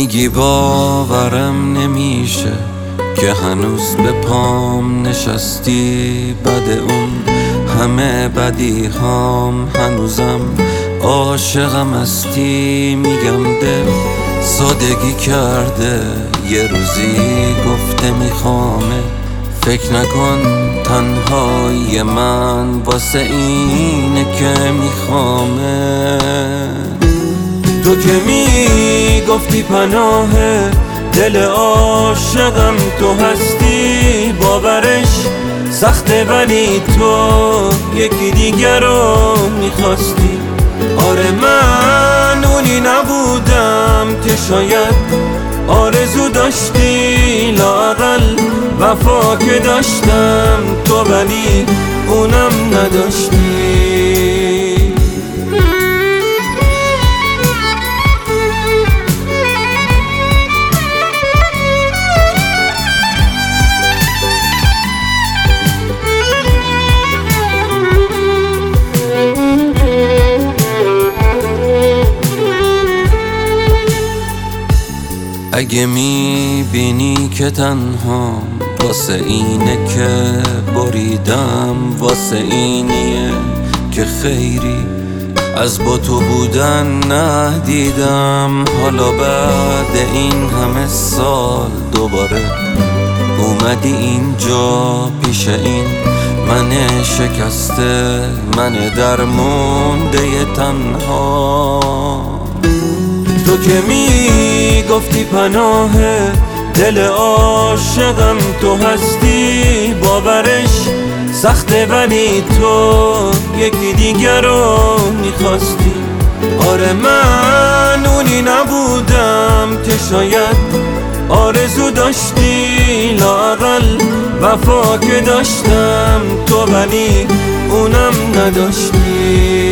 میگی باورم نمیشه که هنوز به پام نشستی، بعد اون همه بدی هام هنوزم عاشقم هستی. میگم دل سادگی کرده، یه روزی گفته میخوامه. فکر نکن تنهایی من واسه اینه که میخوامه. تو که میگفتی پناه دل عاشقم تو هستی، باورش سخته ولی تو یکی دیگر رو میخواستی. آره من اونی نبودم که شاید آرزو داشتی، لااقل وفا که داشتم تو ولی اونم نداشتی. اگه میبینی که تنهام واسه اینه که بریدم، واسه اینیه که خیری از با تو بودن ندیدم. حالا بعد این همه سال دوباره اومدی اینجا پیش این من شکسته، من درمونده تنها. تو که میگفتی پناه دل عاشقم تو هستی، باورش سخته ولی تو یکی دیگر رو میخواستی. آره من اونی نبودم که شاید آرزو داشتی، لااقل وفا که داشتم تو ولی اونم نداشتی.